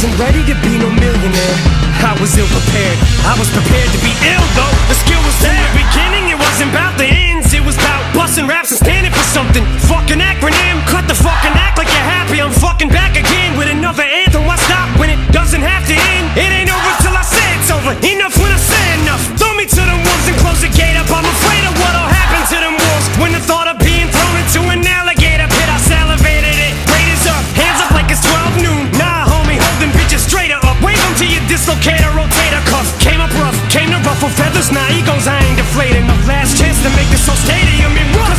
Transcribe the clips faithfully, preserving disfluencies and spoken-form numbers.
wasn't ready to be no millionaire. I was ill prepared. I was prepared to be ill though. The skill was there. In the beginning, it wasn't about the ends. It was about busting raps and standing for something. Fucking acronym. Cut the fucking act like you're happy. I'm fucking back again with another anthem. Why stop when it doesn't have to end? It ain't over till I say it's over. Enough when I say enough. Throw me to the wolves and close the gate up. I'm afraid of what'll happen to them wolves when the thought of being thrown into an alligator pit. I salivated it. Raiders up. Hands up like it's twelve noon. Nah, homie, holding bitches straighter up. Wave them to your dislocator, rotator cuff. Came up rough, came to ruffle feathers. Nah, egos, I ain't deflating. My last chance to make this whole stadium in rough.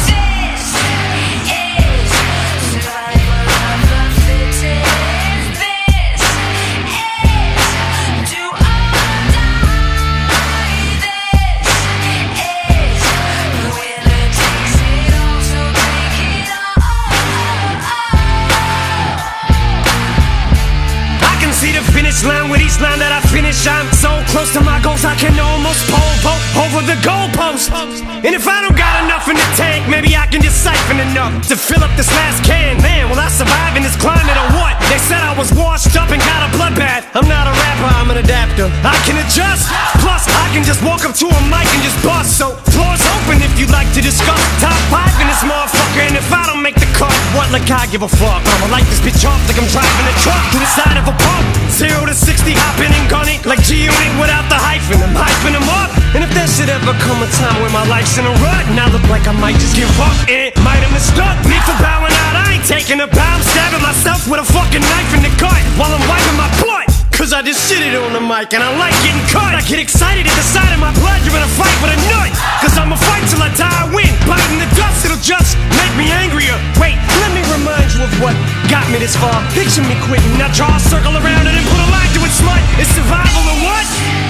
Line with each line that I finish, I'm so close to my goals I can almost pole vault over the goalpost. And if I don't got enough in the tank, maybe I can just siphon enough to fill up this last can. Man, will I survive in this climate or what? They said I was washed up and got a bloodbath. I'm not a rapper, I'm an adapter. I can adjust, plus I can just walk up to a mic and just bust. So floor's open if you'd like to discuss top five in this motherfucker. And if I don't make the cut, what, like I give a fuck? I'ma light this bitch off like I'm driving a truck to the side of a pump. Zero to sixty, hopping and gunning like G-Unit without the hyphen. I'm hyping them up. And if there should ever come a time where my life's in a rut and I look like I might just give up, and it might have mistook me for bowing out, I ain't taking a bow. I'm stabbing myself with a fucking knife in the gut while I'm wiping my blood. Cause I just shitted on the mic and I like getting cut. I get excited at the sight of my blood. You're in a fight with a nut. Cause I'ma fight till I die, I win. Biting the dust, it'll just make me angrier. Wait, let me remind you of what got me this far. Picture me quitting, now draw a circle around it and put a line to it, smut. It's survival or what?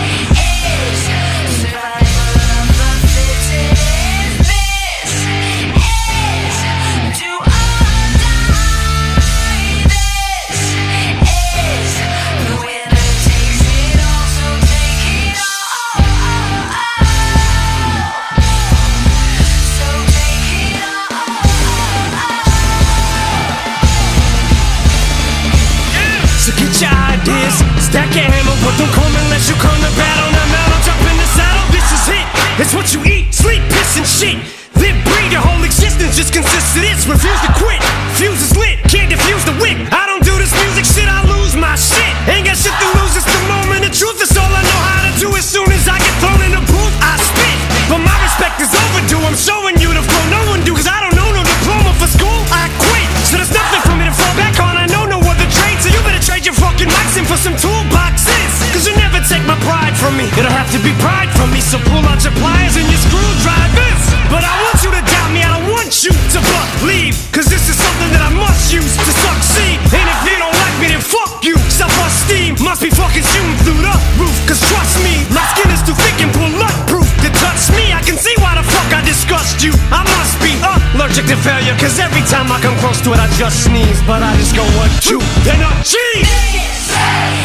Stack your hammer, but don't come unless you come to battle. Now mount, I'm jumping the saddle. This is it. It's what you eat, sleep, piss, and shit. Live, breathe, your whole existence just consists of this. Refuse to quit. Fuse is lit, can't defuse the wick. I don't do this music shit, I lose my shit. Ain't got shit to lose, it's the moment of truth. It's all I know how to do. As soon as I get thrown in the booth, I spit. But my respect is overdue. I'm showing you the flow no one do. Cause I don't know no diploma for school. I quit. So there's nothing for me to fall back on. I know no other trade. So you better trade your fucking mics in for some toolboxes. Cause you'll never take my pride from me. It'll have to be pride from me. So pull out your pliers and your screwdrivers. But I want you to doubt me. I don't want you to believe. Cause this is something that I must use to succeed. And if you don't like me, then fuck you. Self-esteem must be fucking shooting through the roof. Cause trust me, my skin is too thick and bulletproof to touch me. I can see why the fuck I disgust you. I must be allergic to failure. Cause every time I come close to it, I just sneeze. But I just go one, two, then a cheese.